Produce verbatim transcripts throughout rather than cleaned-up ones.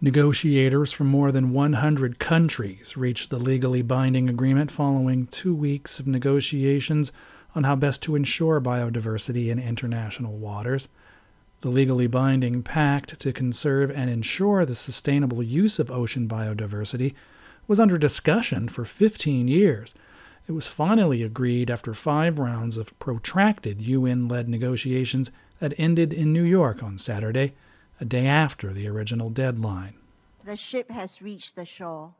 Negotiators from more than one hundred countries reached the legally binding agreement following two weeks of negotiations on how best to ensure biodiversity in international waters. The legally binding pact to conserve and ensure the sustainable use of ocean biodiversity was under discussion for fifteen years. It was finally agreed after five rounds of protracted U N-led negotiations that ended in New York on Saturday, a day after the original deadline. The ship has reached the shore.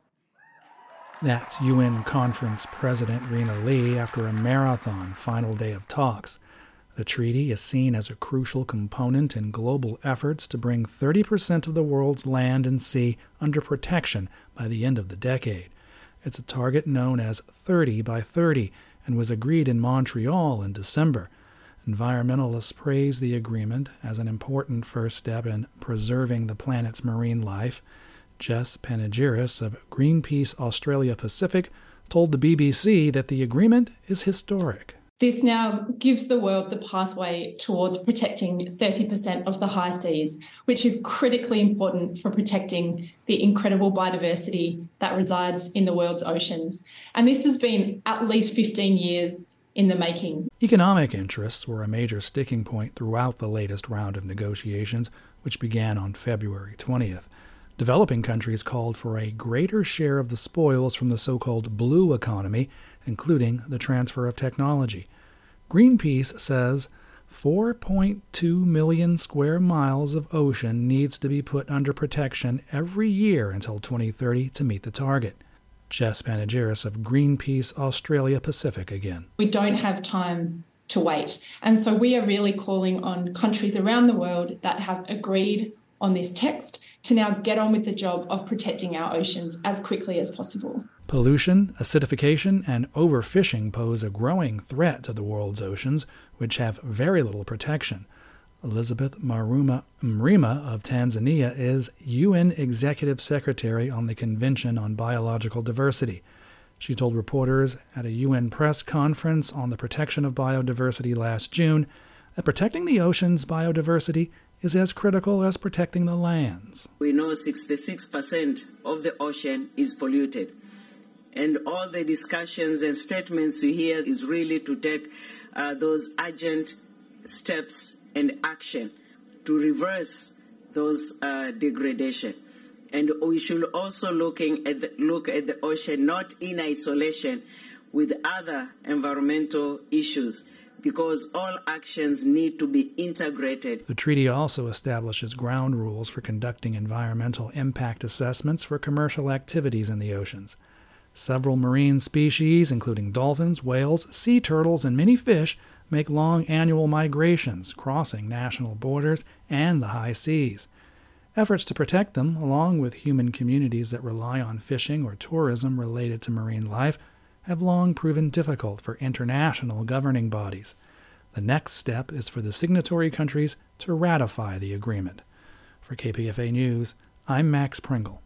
That's U N Conference President Rina Lee after a marathon final day of talks. The treaty is seen as a crucial component in global efforts to bring thirty percent of the world's land and sea under protection by the end of the decade. It's a target known as thirty by thirty and was agreed in Montreal in December. Environmentalists praise the agreement as an important first step in preserving the planet's marine life. Jess Panegyris of Greenpeace Australia Pacific told the B B C that the agreement is historic. This now gives the world the pathway towards protecting thirty percent of the high seas, which is critically important for protecting the incredible biodiversity that resides in the world's oceans. And this has been at least fifteen years in the making. Economic interests were a major sticking point throughout the latest round of negotiations, which began on February twentieth. Developing countries called for a greater share of the spoils from the so-called blue economy, including the transfer of technology. Greenpeace says four point two million square miles of ocean needs to be put under protection every year until twenty thirty to meet the target. Jess Panegyris of Greenpeace Australia Pacific again. We don't have time to wait. And so we are really calling on countries around the world that have agreed on this text to now get on with the job of protecting our oceans as quickly as possible. Pollution, acidification, and overfishing pose a growing threat to the world's oceans, which have very little protection. Elizabeth Maruma Mrima of Tanzania is U N Executive Secretary on the Convention on Biological Diversity. She told reporters at a U N press conference on the protection of biodiversity last June that protecting the ocean's biodiversity is as critical as protecting the lands. We know sixty-six percent of the ocean is polluted. And all the discussions and statements we hear is really to take uh, those urgent steps and action to reverse those uh, degradation. And we should also looking at the, look at the ocean not in isolation with other environmental issues, because all actions need to be integrated. The treaty also establishes ground rules for conducting environmental impact assessments for commercial activities in the oceans. Several marine species, including dolphins, whales, sea turtles, and many fish, make long annual migrations, crossing national borders and the high seas. Efforts to protect them, along with human communities that rely on fishing or tourism related to marine life, have long proven difficult for international governing bodies. The next step is for the signatory countries to ratify the agreement. For K P F A News, I'm Max Pringle.